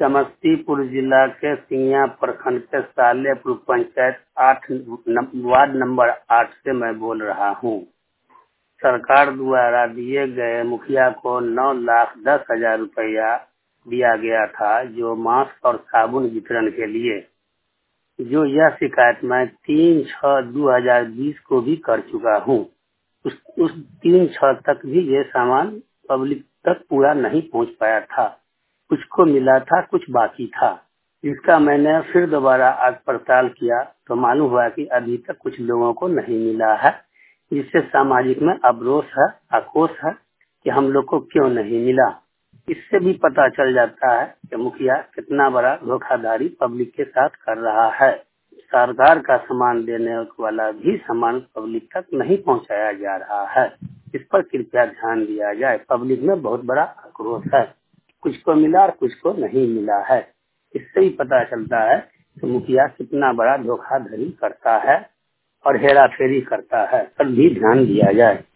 समस्तीपुर जिला के सिंघिया प्रखंड के सालेपुर पंचायत 8 वार्ड नंबर 8 से मैं बोल रहा हूँ। सरकार द्वारा दिए गए मुखिया को 9,10,000 रुपया दिया गया था, जो मास्क और साबुन वितरण के लिए। जो यह शिकायत मैं 3/6/2020 को भी कर चुका हूँ। उस 3/6 तक भी ये सामान पब्लिक तक पूरा नहीं पहुँच पाया था। कुछ को मिला था, कुछ बाकी था। इसका मैंने फिर दोबारा आज पड़ताल किया तो मालूम हुआ कि अभी तक कुछ लोगों को नहीं मिला है, जिससे सामाजिक में अवरोध है, आक्रोश है कि हम लोग को क्यों नहीं मिला। इससे भी पता चल जाता है कि मुखिया कितना बड़ा धोखाधड़ी पब्लिक के साथ कर रहा है। सरकार का सामान देने वाला भी सामान पब्लिक तक नहीं पहुंचाया जा रहा है। इस पर कृपया ध्यान दिया जाए। पब्लिक में बहुत बड़ा आक्रोश है, कुछ को मिला और कुछ को नहीं मिला है। इससे ही पता चलता है कि मुखिया कितना बड़ा धोखाधड़ी करता है और हेरा फेरी करता है। पर भी ध्यान दिया जाए।